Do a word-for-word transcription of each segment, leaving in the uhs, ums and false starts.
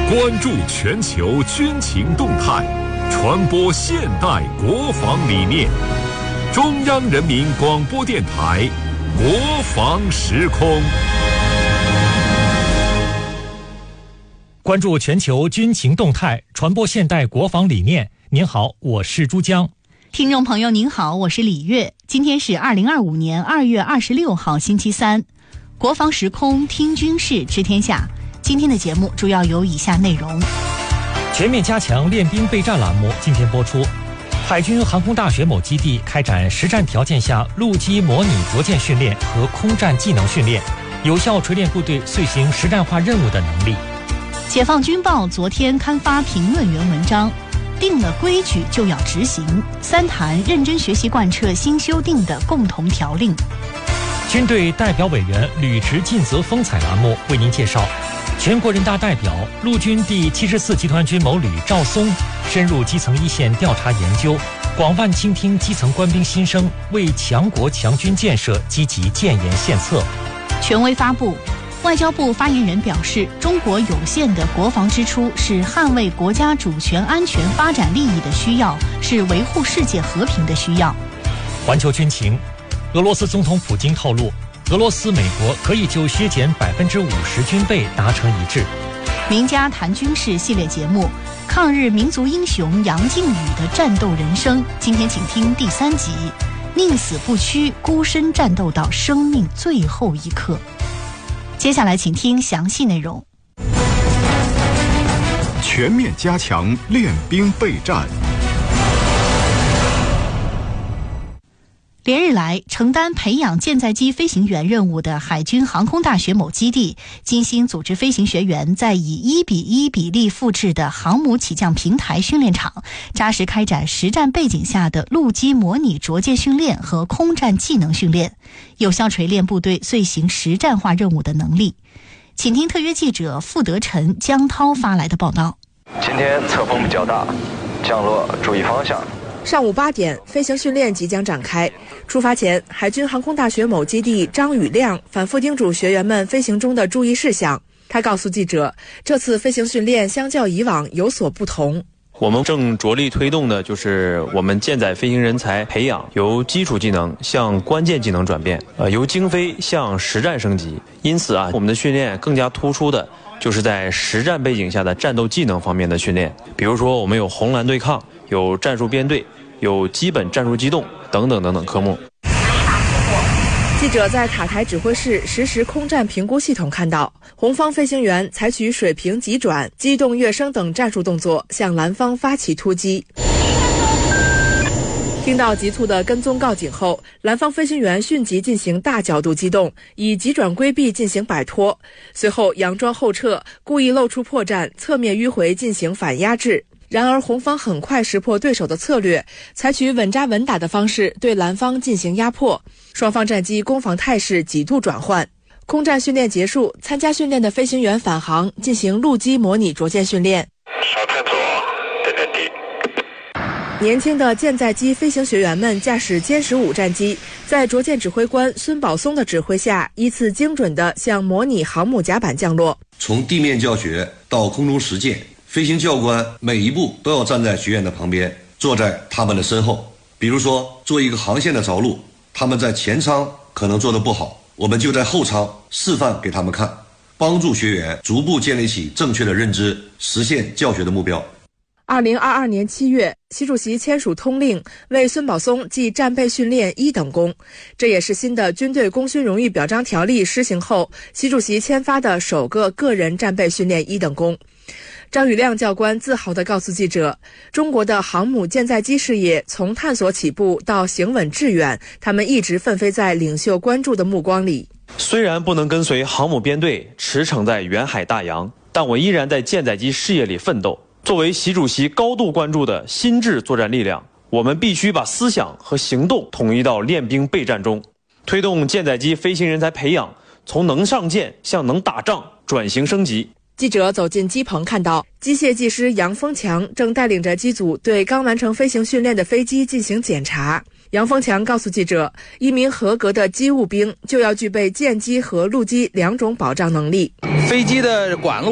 关注全球军情动态，传播现代国防理念。中央人民广播电台国防时空。 关注全球军情动态，传播现代国防理念。您好，我是珠江。 听众朋友您好，我是李月。今天是二零二五年二月二十六号星期三，国防时空听军事知天下。今天的节目主要有以下内容： 全面加强练兵备战栏目今天播出。海军航空大学某基地开展实战条件下陆基模拟着舰训练和空战技能训练，有效锤炼部队遂行实战化任务的能力。 解放军报昨天刊发评论员文章，定了规矩就要执行，三谈认真学习贯彻新修订的共同条令。 军队代表委员履职尽责风采栏目为您介绍，全国人大代表陆军第七十四集团军某旅赵松深入基层一线调查研究，广泛倾听基层官兵心声，为强国强军建设积极建言献策。 权威发布，外交部发言人表示，中国有限的国防支出是捍卫国家主权安全发展利益的需要，是维护世界和平的需要。 环球军情，俄罗斯总统普京透露，俄罗斯、美国可以就削减百分之五十军备达成一致。 名家谈军事系列节目，抗日民族英雄杨靖宇的战斗人生，今天请听第三集，宁死不屈，孤身战斗到生命最后一刻。接下来请听详细内容。 全面加强练兵备战。 连日来，承担培养舰载机飞行员任务的海军航空大学某基地，精心组织飞行学员在以一比一比例复制的航母起降平台训练场，扎实开展实战背景下的陆基模拟着舰训练和空战技能训练，有效锤炼部队遂行实战化任务的能力。请听特约记者傅德臣、江涛发来的报道。 今天侧风比较大，降落注意方向。 上午八点，飞行训练即将展开。出发前，海军航空大学某基地张宇亮反复叮嘱学员们飞行中的注意事项。他告诉记者，这次飞行训练相较以往有所不同。 我们正着力推动的就是我们舰载飞行人才培养由基础技能向关键技能转变，呃，由精飞向实战升级。因此啊，我们的训练更加突出的就是在实战背景下的战斗技能方面的训练。比如说，我们有红蓝对抗，有战术编队，有基本战术机动等等等等科目。 记者在塔台指挥室实时空战评估系统看到，红方飞行员采取水平急转、机动跃升等战术动作向蓝方发起突击。听到急促的跟踪告警后，蓝方飞行员迅即进行大角度机动，以急转规避进行摆脱，随后佯装后撤，故意露出破绽，侧面迂回进行反压制。然而红方很快识破对手的策略，采取稳扎稳打的方式对蓝方进行压迫，双方战机攻防态势几度转换。空战训练结束，参加训练的飞行员返航进行陆基模拟着舰训练。 稍看左，对对地。 年轻的舰载机飞行学员们驾驶歼十五战机，在着舰指挥官孙宝松的指挥下，依次精准地向模拟航母甲板降落。 从地面教学到空中实践，飞行教官每一步都要站在学员的旁边，坐在他们的身后。比如说，做一个航线的着陆，他们在前舱可能做得不好，我们就在后舱示范给他们看，帮助学员逐步建立起正确的认知，实现教学的目标。 二零二二年七月，习主席签署通令，为孙宝松记战备训练一等功。这也是新的军队功勋荣誉表彰条例施行后，习主席签发的首个个人战备训练一等功。张宇亮教官自豪地告诉记者，中国的航母舰载机事业从探索起步到行稳致远，他们一直奋飞在领袖关注的目光里。 虽然不能跟随航母编队驰骋在远海大洋，但我依然在舰载机事业里奋斗。作为习主席高度关注的新质作战力量，我们必须把思想和行动统一到练兵备战中，推动舰载机飞行人才培养从能上舰向能打仗转型升级。 记者走进机棚，看到机械技师杨峰强正带领着机组对刚完成飞行训练的飞机进行检查。杨峰强告诉记者，一名合格的机务兵就要具备舰机和陆基两种保障能力。 飞机的管路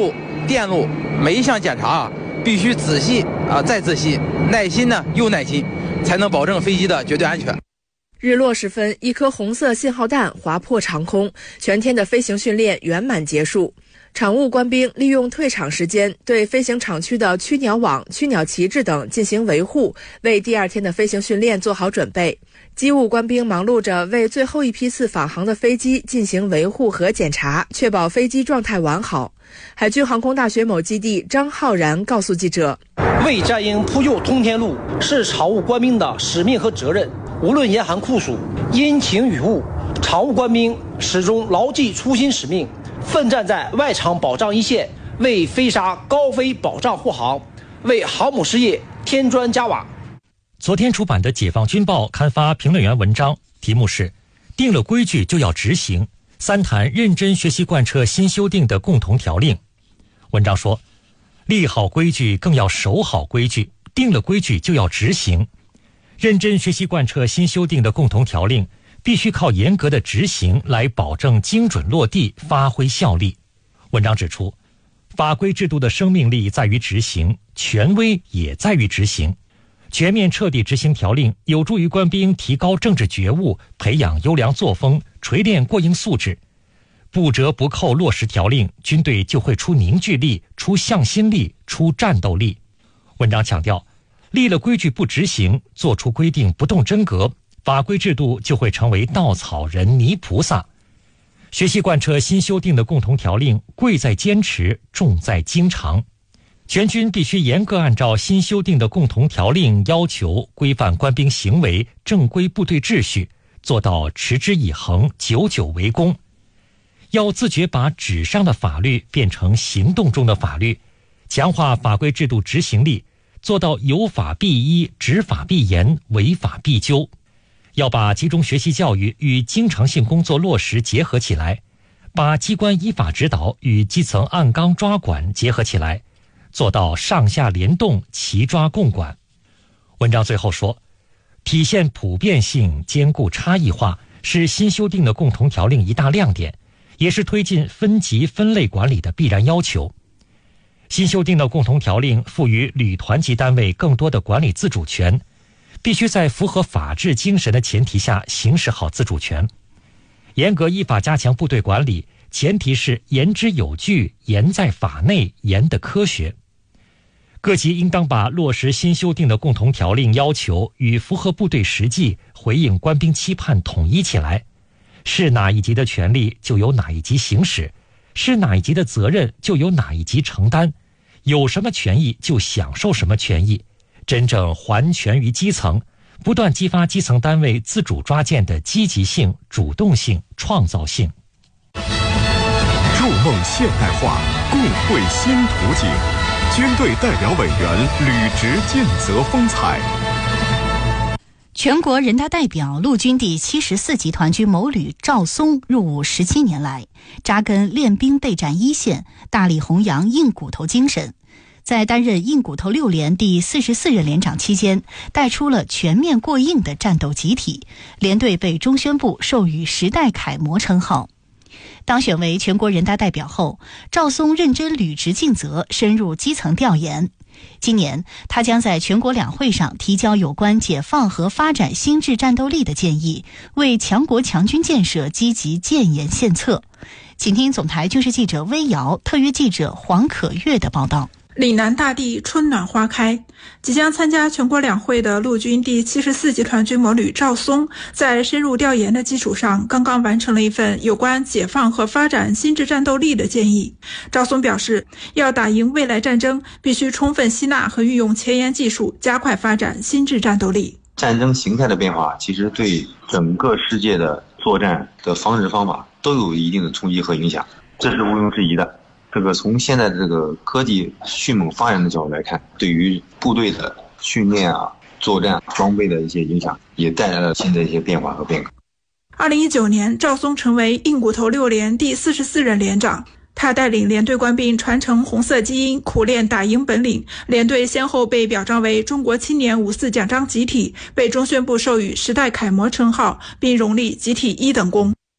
电路每一项检查啊，必须仔细啊再仔细，耐心呢又耐心，才能保证飞机的绝对安全。 日落时分，一颗红色信号弹划破长空，全天的飞行训练圆满结束。场务官兵利用退场时间，对飞行场区的驱鸟网、驱鸟旗帜等进行维护，为第二天的飞行训练做好准备。机务官兵忙碌着为最后一批次返航的飞机进行维护和检查，确保飞机状态完好。海军航空大学某基地张浩然告诉记者：“ 为战鹰铺就通天路是场务官兵的使命和责任，无论严寒酷暑、阴晴雨雾，场务官兵始终牢记初心使命，奋战在外场保障一线，为飞鲨高飞保障护航，为航母事业添砖加瓦。” 昨天出版的《解放军报》刊发评论员文章，题目是“定了规矩就要执行”，三谈认真学习贯彻新修订的共同条令。文章说，立好规矩更要守好规矩，定了规矩就要执行。认真学习贯彻新修订的共同条令，必须靠严格的执行来保证精准落地，发挥效力。文章指出，法规制度的生命力在于执行，权威也在于执行。全面彻底执行条令，有助于官兵提高政治觉悟，培养优良作风，锤炼过硬素质。不折不扣落实条令，军队就会出凝聚力，出向心力，出战斗力。文章强调，立了规矩不执行，做出规定不动真格，法规制度就会成为稻草人、泥菩萨。学习贯彻新修订的共同条令，贵在坚持，重在经常。全军必须严格按照新修订的共同条令要求，规范官兵行为，正规部队秩序，做到持之以恒，久久为功。要自觉把纸上的法律变成行动中的法律，强化法规制度执行力，做到有法必依，执法必严，违法必究。要把集中学习教育与经常性工作落实结合起来，把机关依法指导与基层按纲抓管结合起来，做到上下联动，齐抓共管。文章最后说，体现普遍性，兼顾差异化，是新修订的共同条令一大亮点，也是推进分级分类管理的必然要求。新修订的共同条令赋予旅团级单位更多的管理自主权，必须在符合法治精神的前提下行使好自主权。严格依法加强部队管理，前提是言之有据，严在法内，严的科学。各级应当把落实新修订的共同条令要求与符合部队实际、回应官兵期盼统一起来，是哪一级的权利就由哪一级行使，是哪一级的责任就由哪一级承担，有什么权益就享受什么权益，真正还权于基层，不断激发基层单位自主抓建的积极性、主动性、创造性。 筑梦现代化，共绘新图景。军队代表委员履职尽责风采。 全国人大代表陆军第七十四集团军某旅赵松入伍十七年来，扎根练兵备战一线，大力弘扬硬骨头精神。在担任硬骨头六连第四十四任连长期间，带出了全面过硬的战斗集体，连队被中宣部授予时代楷模称号。当选为全国人大代表后，赵松认真履职尽责，深入基层调研。今年，他将在全国两会上提交有关解放和发展新质战斗力的建议，为强国强军建设积极建言献策。请听总台军事记者微瑶、特约记者黄可月的报道。 岭南大地春暖花开，即将参加全国两会的陆军第七十四集团军某旅赵松，在深入调研的基础上，刚刚完成了一份有关解放和发展新质战斗力的建议。赵松表示，要打赢未来战争，必须充分吸纳和运用前沿技术，加快发展新质战斗力。 战争形态的变化，其实对整个世界的作战的方式方法都有一定的冲击和影响，这是毋庸置疑的。这个从现在的这个科技迅猛发展的角度来看，对于部队的训练啊、作战装备的一些影响，也带来了新的一些变化和变革。 二零一九年，赵松成为硬骨头六连第四十四任连长，他带领连队官兵传承红色基因，苦练打赢本领。连队先后被表彰为中国青年五四奖章集体，被中宣部授予时代楷模称号，并荣立集体一等功。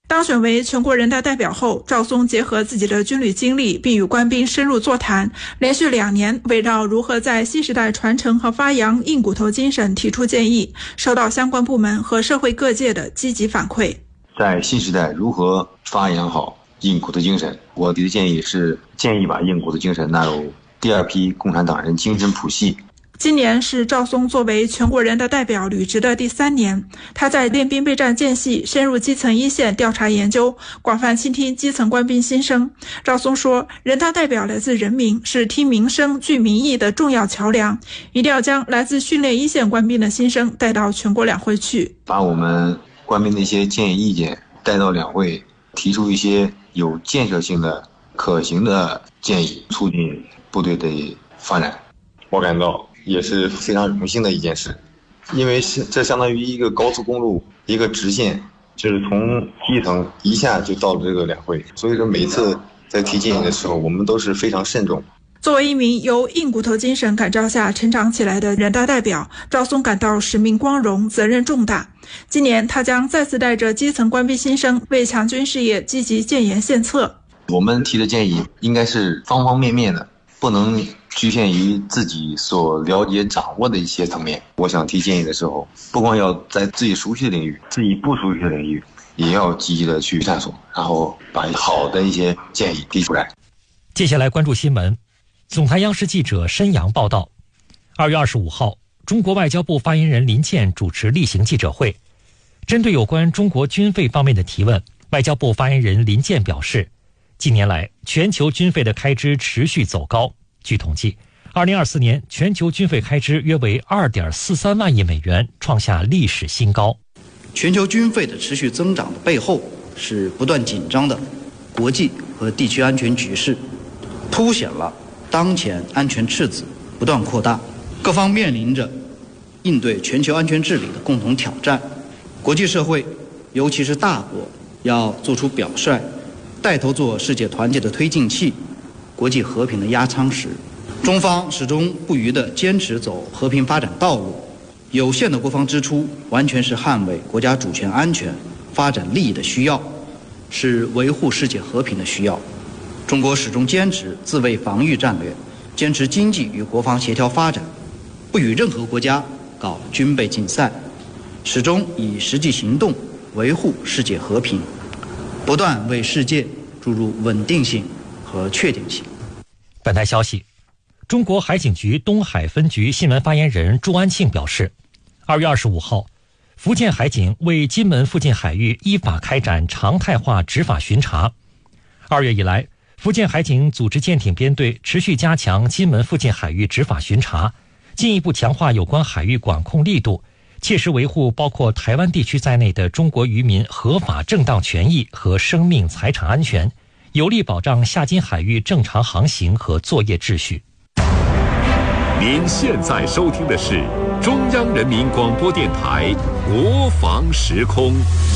当选为全国人大代表后，赵松结合自己的军旅经历，并与官兵深入座谈，连续两年围绕如何在新时代传承和发扬硬骨头精神提出建议，受到相关部门和社会各界的积极反馈。 在新时代如何发扬好硬骨头精神，我提的建议是建议把硬骨头精神纳入第二批共产党人精神谱系。 今年是赵松作为全国人大代表履职的第三年，他在练兵备战间隙深入基层一线调查研究，广泛倾听基层官兵心声。赵松说，人大代表来自人民，是听民生聚民意的重要桥梁，一定要将来自训练一线官兵的心声带到全国两会去， 把我们官兵的一些建议意见带到两会，提出一些有建设性的可行的建议，促进部队的发展。我感到也是非常荣幸的一件事，因为是这相当于一个高速公路，一个直线，就是从基层一下就到了这个两会，所以说每次在提建议的时候，我们都是非常慎重。 作为一名由硬骨头精神感召下成长起来的人大代表，赵松感到使命光荣，责任重大。今年他将再次带着基层官兵心声，为强军事业积极建言献策。 我们提的建议应该是方方面面的，不能局限于自己所了解掌握的一些层面。我想提建议的时候，不光要在自己熟悉的领域，自己不熟悉的领域也要积极的去探索，然后把好的一些建议提出来。 接下来关注新闻。总台央视记者申阳报道，二月二十五号，中国外交部发言人林健主持例行记者会，针对有关中国军费方面的提问，外交部发言人林健表示，近年来全球军费的开支持续走高。据统计，二零二四年全球军费开支约为 二点四三万亿美元，创下历史新高。 全球军费的持续增长的背后，是不断紧张的国际和地区安全局势，凸显了当前安全赤字不断扩大，各方面临着应对全球安全治理的共同挑战。国际社会，尤其是大国，要做出表率，带头做世界团结的推进器，国际和平的压舱石。中方始终不渝地坚持走和平发展道路，有限的国防支出完全是捍卫国家主权安全、发展利益的需要，是维护世界和平的需要。中国始终坚持自卫防御战略，坚持经济与国防协调发展，不与任何国家搞军备竞赛，始终以实际行动维护世界和平，不断为世界注入稳定性和确定性。 本台消息，中国海警局东海分局新闻发言人朱安庆表示，二月二十五号，福建海警为金门附近海域依法开展常态化执法巡查。二月以来，福建海警组织舰艇编队持续加强金门附近海域执法巡查，进一步强化有关海域管控力度，切实维护包括台湾地区在内的中国渔民合法正当权益和生命财产安全，有力保障下金海域正常航行和作业秩序。 您现在收听的是中央人民广播电台国防时空。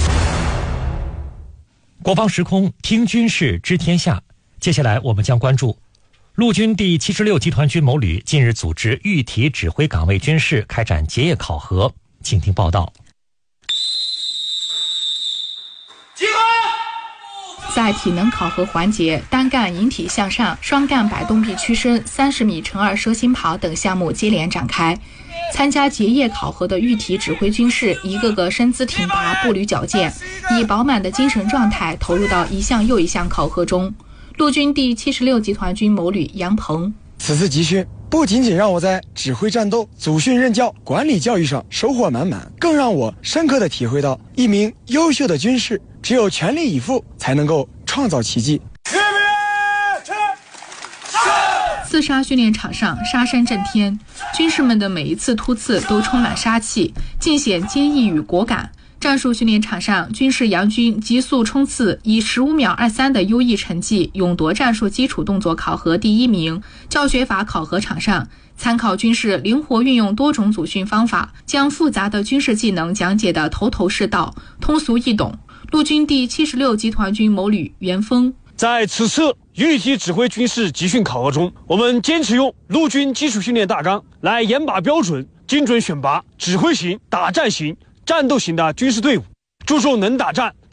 国防时空，听军事知天下。接下来我们将关注陆军第七十六集团军某旅近日组织预体指挥岗位军事开展结业考核，请听报道。 在体能考核环节，单干引体向上、双干摆动臂屈伸、三十米乘二蛇形跑等项目接连展开。参加结业考核的预体指挥军士一个个身姿挺拔，步履矫健，以饱满的精神状态投入到一项又一项考核中。陆军第七十六集团军某旅杨鹏， 此次集训不仅仅让我在指挥战斗、组训任教、管理教育上收获满满，更让我深刻地体会到一名优秀的军士只有全力以赴才能够创造奇迹。 刺杀训练场上杀声震天，军士们的每一次突刺都充满杀气，尽显坚毅与果敢。战术训练场上，军事杨军急速冲刺，以十五秒二三的优异成绩勇夺战术基础动作考核第一名。教学法考核场上，参考军事灵活运用多种组训方法，将复杂的军事技能讲解得头头是道、通俗易懂。陆军第七十六集团军某旅袁峰， 在此次预体指挥军事集训考核中，我们坚持用陆军基础训练大纲来严把标准，精准选拔指挥型、打战型、战斗型的军事队伍，注重能打战、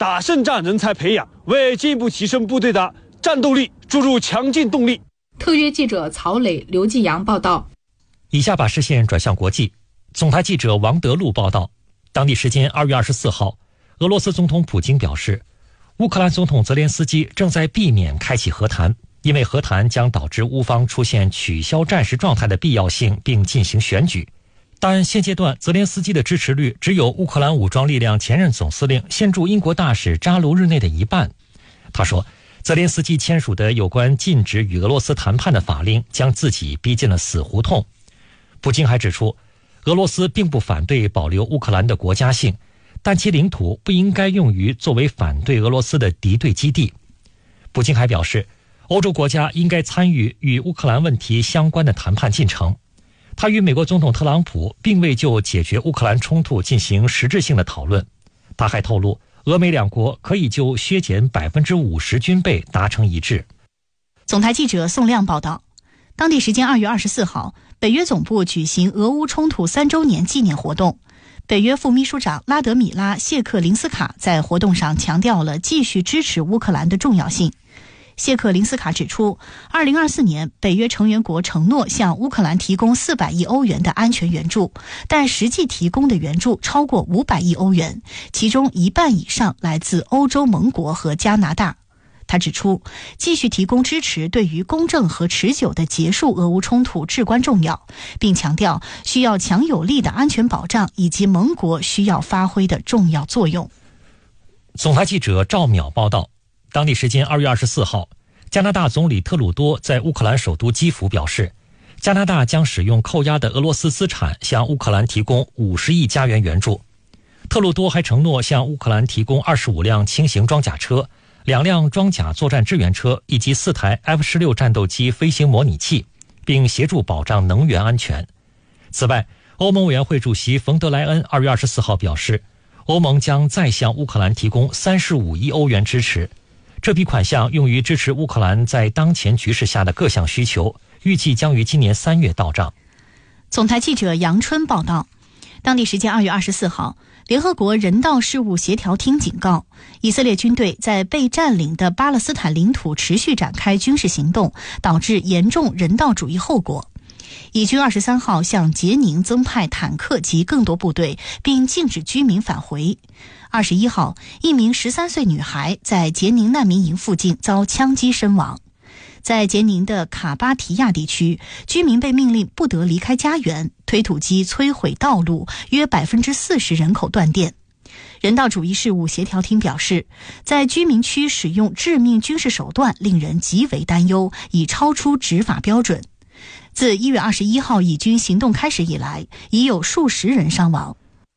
打胜仗人才培养，为进一步提升部队的战斗力注入强劲动力。 特约记者曹磊、刘继阳报道。 以下把视线转向国际。总台记者王德禄报道，当地时间二月二十四号，俄罗斯总统普京表示，乌克兰总统泽连斯基正在避免开启和谈，因为和谈将导致乌方出现取消战时状态的必要性，并进行选举。但现阶段泽连斯基的支持率只有乌克兰武装力量前任总司令、现驻英国大使扎卢日内的一半。他说，泽连斯基签署的有关禁止与俄罗斯谈判的法令将自己逼进了死胡同。普京还指出，俄罗斯并不反对保留乌克兰的国家性，但其领土不应该用于作为反对俄罗斯的敌对基地。普京还表示，欧洲国家应该参与与乌克兰问题相关的谈判进程。他与美国总统特朗普并未就解决乌克兰冲突进行实质性的讨论。他还透露，俄美两国可以就削减百分之五十军备达成一致。 总台记者宋亮报道，当地时间二月二十四号，北约总部举行俄乌冲突三周年纪念活动。北约副秘书长拉德米拉·谢克林斯卡在活动上强调了继续支持乌克兰的重要性。谢克林斯卡指出，二零二四年北约成员国承诺向乌克兰提供四百亿欧元的安全援助，但实际提供的援助超过五百亿欧元，其中一半以上来自欧洲盟国和加拿大。他指出，继续提供支持对于公正和持久的结束俄乌冲突至关重要，并强调需要强有力的安全保障以及盟国需要发挥的重要作用。 总台记者赵淼报道，当地时间二月二十四号，加拿大总理特鲁多在乌克兰首都基辅表示，加拿大将使用扣押的俄罗斯资产向乌克兰提供五十亿加元援助。特鲁多还承诺向乌克兰提供二十五辆轻型装甲车、两辆装甲作战支援车以及四台 F 十六 战斗机飞行模拟器，并协助保障能源安全。此外，欧盟委员会主席冯德莱恩二月二十四号表示，欧盟将再向乌克兰提供三十五亿欧元支持，这笔款项用于支持乌克兰在当前局势下的各项需求，预计将于今年三月到账。 总台记者杨春报道，当地时间二月二十四号，联合国人道事务协调厅警告，以色列军队在被占领的巴勒斯坦领土持续展开军事行动，导致严重人道主义后果。以军二十三号向杰宁增派坦克及更多部队，并禁止居民返回。二十一号，一名十三岁女孩在杰宁难民营附近遭枪击身亡。在杰宁的卡巴提亚地区，居民被命令不得离开家园，推土机摧毁道路，约百分之四十人口断电。人道主义事务协调厅表示，在居民区使用致命军事手段令人极为担忧，已超出执法标准。自一月二十一号以军行动开始以来，已有数十人伤亡。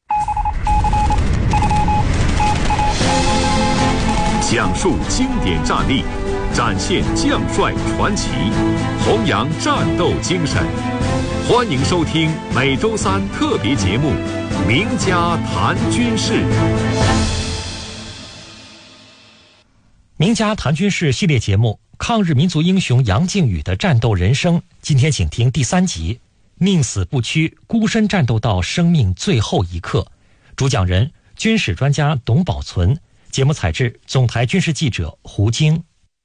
讲述经典战例，展现将帅传奇，弘扬战斗精神。欢迎收听每周三特别节目《名家谈军事》。 名家谈军事系列节目，抗日民族英雄杨靖宇的战斗人生，今天请听第三集，宁死不屈，孤身战斗到生命最后一刻。主讲人军事专家董宝存，节目采制总台军事记者胡晶。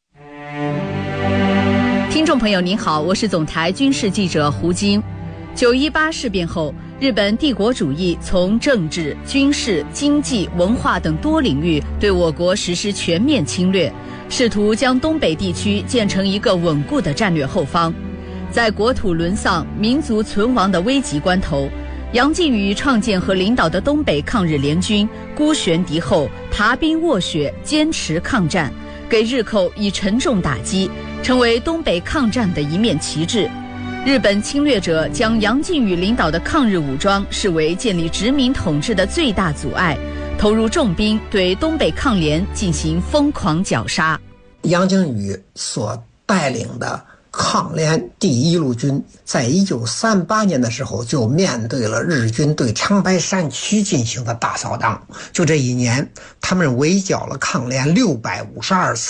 听众朋友您好，我是总台军事记者胡晶。九一八事变后，日本帝国主义从政治、军事、经济、文化等多领域对我国实施全面侵略，试图将东北地区建成一个稳固的战略后方。在国土沦丧、民族存亡的危急关头，杨靖宇创建和领导的东北抗日联军孤悬敌后，爬冰卧雪，坚持抗战，给日寇以沉重打击，成为东北抗战的一面旗帜。日本侵略者将杨靖宇领导的抗日武装视为建立殖民统治的最大阻碍，投入重兵对东北抗联进行疯狂绞杀。 杨靖宇所带领的抗联第一路军在一九三八年的时候就面对了日军对长白山区进行的大扫荡，就这一年他们围剿了抗联六百五十二次，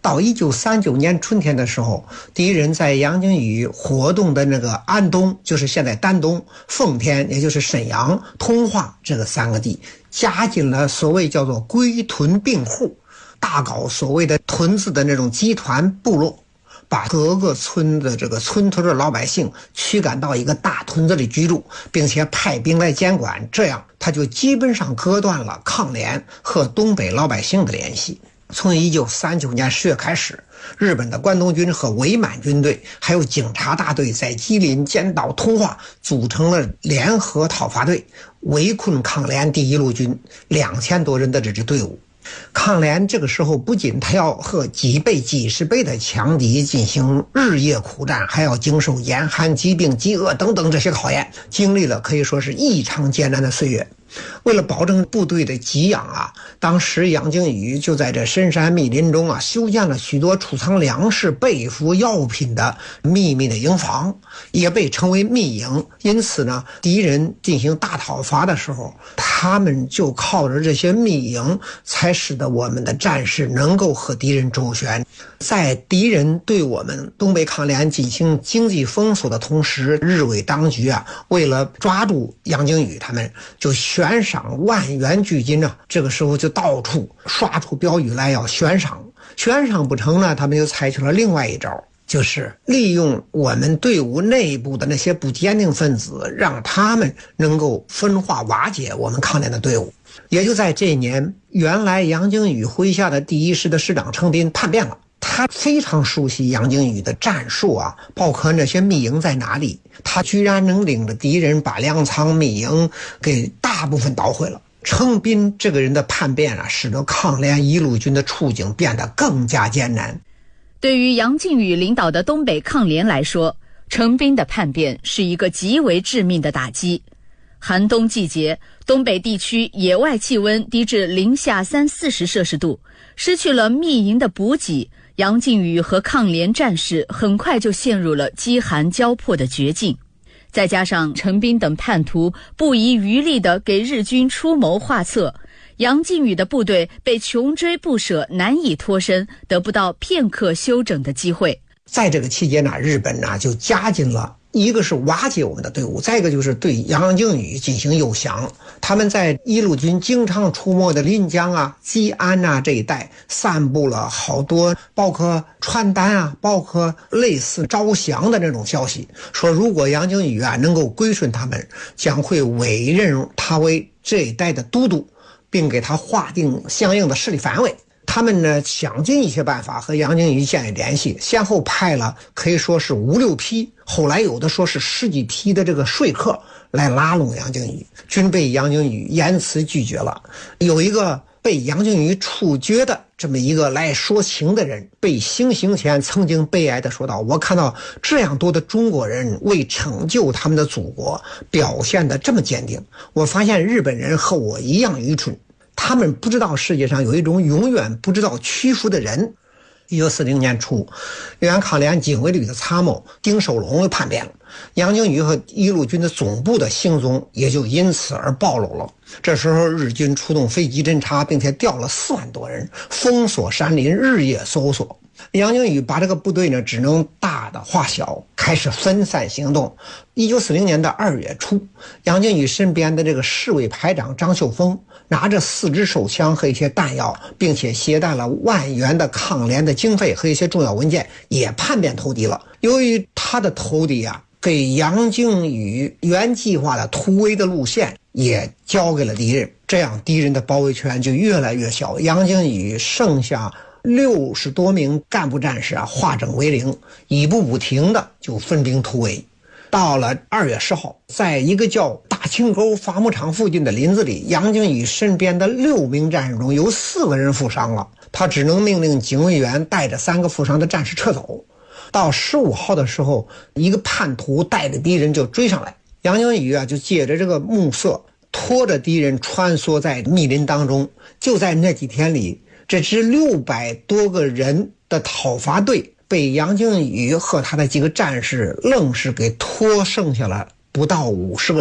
到一九三九年春天的时候，敌人在杨靖宇活动的那个安东，就是现在丹东、奉天，也就是沈阳、通化这个三个地，加紧了所谓叫做归屯并户，大搞所谓的屯子的那种集团部落，把各个村的这个村屯的老百姓驱赶到一个大屯子里居住，并且派兵来监管，这样他就基本上割断了抗联和东北老百姓的联系。从一九三九年十月开始，日本的关东军和伪满军队还有警察大队在吉林、尖岛、通化组成了联合讨伐队，围困抗联第一路军两千多人的这支队伍。抗联这个时候不仅他要和几倍几十倍的强敌进行日夜苦战，还要经受严寒、疾病、饥饿等等这些考验，经历了可以说是异常艰难的岁月。为了保证部队的给养啊，当时杨靖宇就在这深山密林中啊修建了许多储藏粮食、被服、药品的秘密的营房，也被称为密营。因此呢，敌人进行大讨伐的时候，他们就靠着这些密营，才使得我们的战士能够和敌人周旋。在敌人对我们东北抗联进行经济封锁的同时，日伪当局啊，为了抓住杨靖宇他们，就悬赏万元巨金啊，这个时候就到处刷出标语来要悬赏。悬赏不成呢，他们就采取了另外一招，就是利用我们队伍内部的那些不坚定分子，让他们能够分化瓦解我们抗联的队伍。也就在这一年，原来杨靖宇麾下的第一师的师长程斌叛变了。他非常熟悉杨靖宇的战术啊，包括那些密营在哪里，他居然能领着敌人把粮仓、密营给大部分捣毁了。程斌这个人的叛变啊，使得抗联一路军的处境变得更加艰难。 对于杨靖宇领导的东北抗联来说，程斌的叛变是一个极为致命的打击。寒冬季节，东北地区野外气温低至零下三四十摄氏度，失去了密营的补给，杨靖宇和抗联战士很快就陷入了饥寒交迫的绝境。再加上程斌等叛徒不遗余力地给日军出谋划策，杨靖宇的部队被穷追不舍，难以脱身，得不到片刻休整的机会。 在这个期间呢，日本呢就加紧了，一个是瓦解我们的队伍，再一个就是对杨靖宇进行诱降。他们在一路军经常出没的临江啊、吉安啊这一带散布了好多包括传单啊，包括类似招降的那种消息，说如果杨靖宇啊能够归顺他们，将会委任他为这一带的都督，并给他划定相应的势力范围。他们呢想尽一切办法和杨靖宇建立联系，先后派了可以说是五六批，后来有的说是十几批的这个说客来拉拢杨靖宇，均被杨靖宇严词拒绝了。有一个被杨靖宇处决的这么一个来说情的人，被行刑前曾经悲哀地说道：我看到这样多的中国人为拯救他们的祖国表现得这么坚定，我发现日本人和我一样愚蠢，他们不知道世界上有一种永远不知道屈服的人。一九四零年初，原抗联警卫旅的参谋丁守龙叛变了，杨靖宇和一路军的总部的行踪也就因此而暴露了。这时候日军出动飞机侦察，并且调了四万多人，封锁山林，日夜搜索。杨靖宇把这个部队呢只能大的化小，开始分散行动。一九四零年的二月初，杨靖宇身边的这个侍卫排长张秀峰拿着四支手枪和一些弹药，并且携带了万元的抗联的经费和一些重要文件，也叛变投敌了。由于他的投敌啊，给杨靖宇原计划的突围的路线也交给了敌人，这样敌人的包围圈就越来越小。杨靖宇剩下六十多名干部战士啊，化整为零，一步不停的就分兵突围。到了二月十号，在一个叫大青沟伐木场附近的林子里，杨靖宇身边的六名战士中有四个人负伤了，他只能命令警卫员带着三个负伤的战士撤走。到十五号的时候，一个叛徒带着敌人就追上来，杨靖宇啊就借着这个暮色，拖着敌人穿梭在密林当中。就在那几天里，这支六百多个人的讨伐队被杨靖宇和他的几个战士愣是给拖剩下了不到五十个人。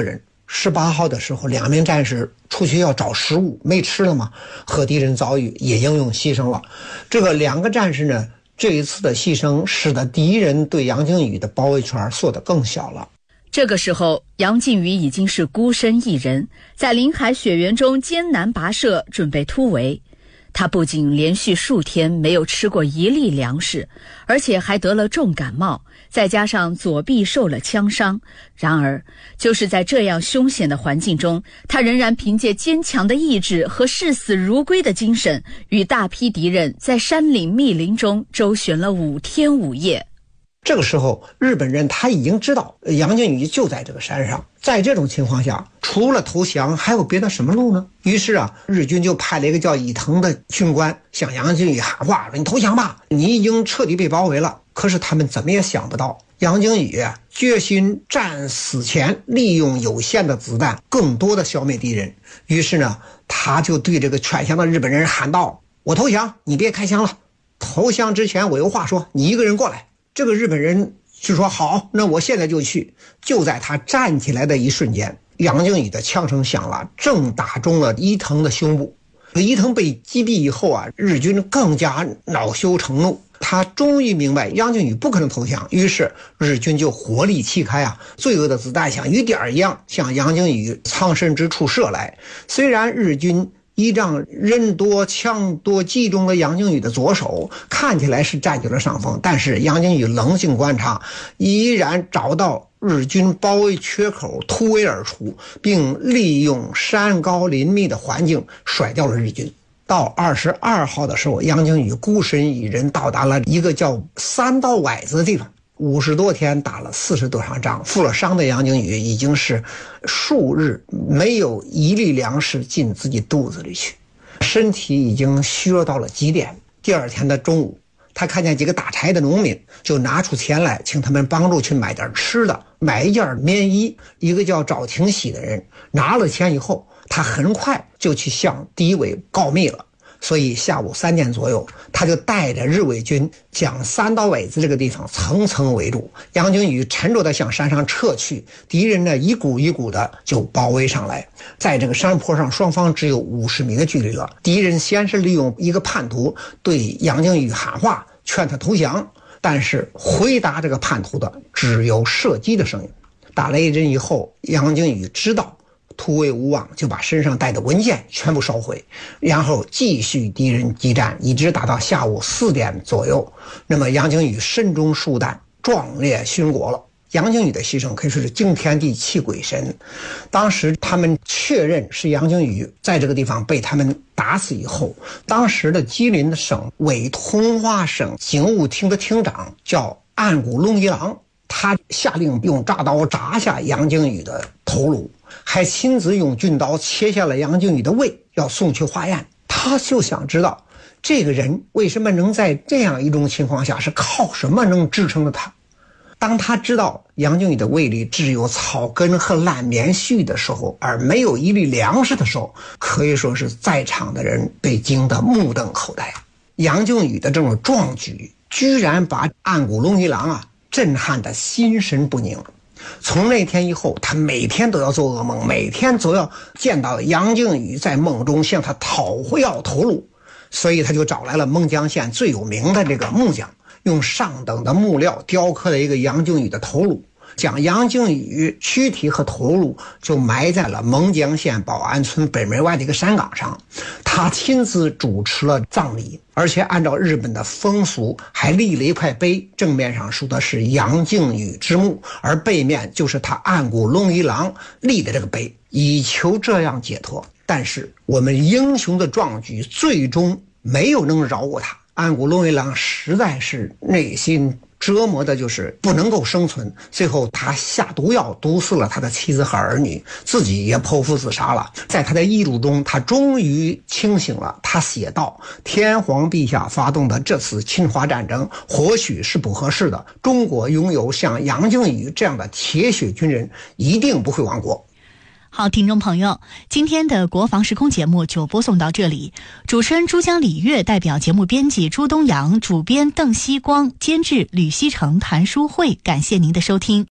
十八号的时候，两名战士出去要找食物，没吃了嘛，和敌人遭遇，也英勇牺牲了。这个两个战士呢，这一次的牺牲使得敌人对杨靖宇的包围圈缩得更小了。 这个时候，杨靖宇已经是孤身一人，在林海雪原中艰难跋涉，准备突围。他不仅连续数天没有吃过一粒粮食，而且还得了重感冒，再加上左臂受了枪伤。然而，就是在这样凶险的环境中，他仍然凭借坚强的意志和视死如归的精神，与大批敌人在山岭密林中周旋了五天五夜。 这个时候，日本人他已经知道杨靖宇就在这个山上，在这种情况下，除了投降还有别的什么路呢？于是啊，日军就派了一个叫伊藤的军官向杨靖宇喊话，说你投降吧，你已经彻底被包围了。可是他们怎么也想不到，杨靖宇决心战死前利用有限的子弹更多的消灭敌人。于是呢，他就对这个劝降的日本人喊道，我投降，你别开枪了，投降之前我有话说，你一个人过来。这个日本人就说好，那我现在就去。就在他站起来的一瞬间，杨靖宇的枪声响了，正打中了伊藤的胸部。伊藤被击毙以后啊，日军更加恼羞成怒，他终于明白杨靖宇不可能投降，于是日军就火力齐开啊，罪恶的子弹像雨点一样向杨靖宇藏身之处射来。虽然日军依仗人多枪多击中了杨靖宇的左手，看起来是占据了上风，但是杨靖宇冷静观察，依然找到日军包围缺口，突围而出，并利用山高林密的环境甩掉了日军。到二十二号的时候，杨靖宇孤身一人到达了一个叫三道崴子的地方。五十多天打了四十多场仗，负了伤的杨靖宇已经是数日没有一粒粮食进自己肚子里去，身体已经虚弱到了极点。第二天的中午，他看见几个打柴的农民，就拿出钱来请他们帮助去买点吃的，买一件棉衣。一个叫赵廷喜的人拿了钱以后，他很快就去向敌伪告密了。所以下午三点左右，他就带着日伪军将三道崴子这个地方层层围住。杨靖宇沉着地向山上撤去，敌人呢一股一股的就包围上来。在这个山坡上，双方只有五十米的距离了。敌人先是利用一个叛徒对杨靖宇喊话，劝他投降，但是回答这个叛徒的只有射击的声音。打了一阵以后，杨靖宇知道突围无望，就把身上带的文件全部烧毁，然后继续敌人激战，一直打到下午四点左右。那么杨靖宇身中数弹，壮烈殉国了。杨靖宇的牺牲可以说是惊天地泣鬼神。当时他们确认是杨靖宇在这个地方被他们打死以后，当时的吉林省委通化省警务厅的厅长叫岸谷龙一郎，他下令用铡刀扎下杨靖宇的头颅，还亲自用军刀切下了杨靖宇的胃，要送去化验。他就想知道这个人为什么能在这样一种情况下，是靠什么能支撑着他。当他知道杨靖宇的胃里只有草根和烂棉絮的时候，而没有一粒粮食的时候，可以说是在场的人被惊得目瞪口呆。杨靖宇的这种壮举居然把岸谷龙一郎啊震撼得心神不宁。从那天以后，他每天都要做噩梦，每天都要见到杨靖宇在梦中向他讨要头颅，所以他就找来了勐江县最有名的这个木匠，用上等的木料雕刻了一个杨靖宇的头颅，将杨靖宇躯体和头颅就埋在了勐江县保安村北门外的一个山岗上。他亲自主持了葬礼，而且按照日本的风俗还立了一块碑，正面上书的是杨靖宇之墓，而背面就是他岸谷龙一郎立的这个碑，以求这样解脱。但是我们英雄的壮举最终没有能饶过他，岸谷龙一郎实在是内心折磨的就是不能够生存，最后他下毒药毒死了他的妻子和儿女，自己也剖腹自杀了。在他的遗嘱中，他终于清醒了，他写道：天皇陛下发动的这次侵华战争或许是不合适的，中国拥有像杨靖宇这样的铁血军人，一定不会亡国。 好，听众朋友，今天的国防时空节目就播送到这里。主持人珠江礼月代表节目编辑朱东阳，主编邓希光，监制吕希成、谭淑慧，感谢您的收听。